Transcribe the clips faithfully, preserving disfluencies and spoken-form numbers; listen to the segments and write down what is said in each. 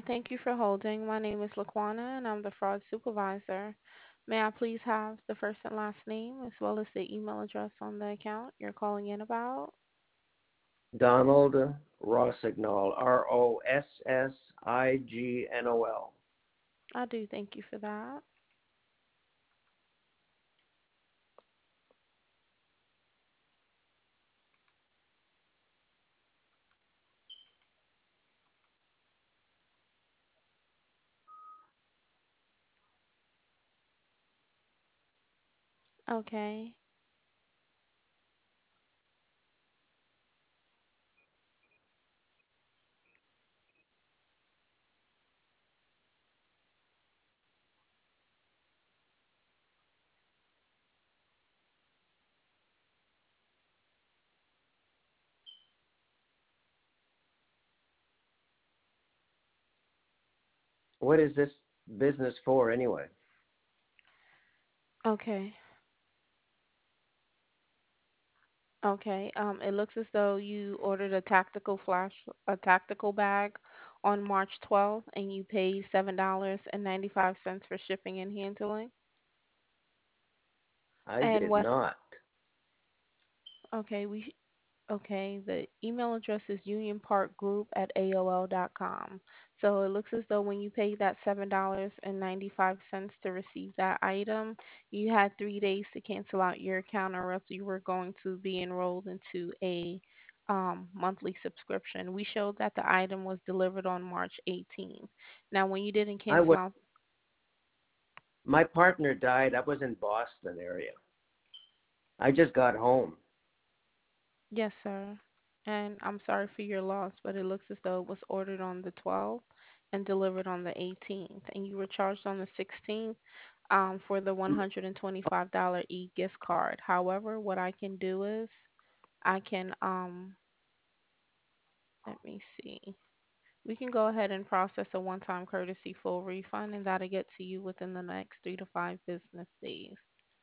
thank you for holding. My name is Laquana and I'm the fraud supervisor. May I please have the first and last name as well as the email address on the account you're calling in about? Donald Rossignol, R O S S I G N O L. I do thank you for that. Okay. What is this business for anyway? Okay. Okay. Um, it looks as though you ordered a tactical flash, a tactical bag on March twelfth and you paid seven dollars and ninety-five cents for shipping and handling. I And did what, not. okay, we Okay, the email address is unionparkgroup at A O L dot com. So it looks as though when you paid that seven dollars and ninety-five cents to receive that item, you had three days to cancel out your account or else you were going to be enrolled into a um, monthly subscription. We showed that the item was delivered on March eighteenth. Now, when you didn't I cancel was out, my partner died. I was in Boston area. I just got home. yes, sir. And I'm sorry for your loss, but it looks as though it was ordered on the twelfth and delivered on the eighteenth, and you were charged on the sixteenth um, for the M- one hundred twenty-five dollars e-gift card. However, what I can do is I can um let me see. We can go ahead and process a one-time courtesy full refund, and that'll get to you within the next three to five business days.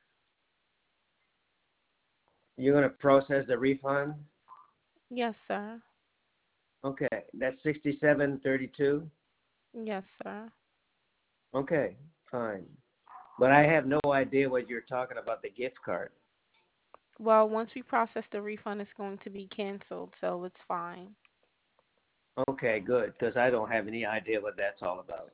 You're gonna process the refund? Yes, sir. Okay, that's sixty-seven thirty-two. Yes, sir. Okay, fine. But I have no idea what you're talking about the gift card. Well, once we process the refund, it's going to be canceled, so it's fine. Okay, good, because I don't have any idea what that's all about.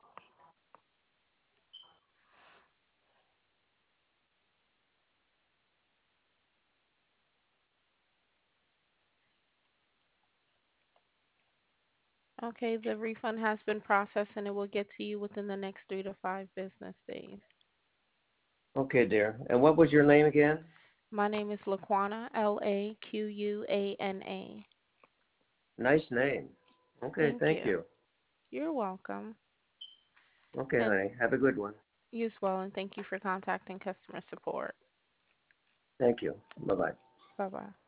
Okay, the refund has been processed and it will get to you within the next three to five business days. Okay, dear. And what was your name again? My name is Laquana, L A Q U A N A. Nice name. Okay, Thank thank you. you. You're welcome. Okay, And honey. Have a good one. you as well, and thank you for contacting customer support. Thank you. Bye bye. Bye bye.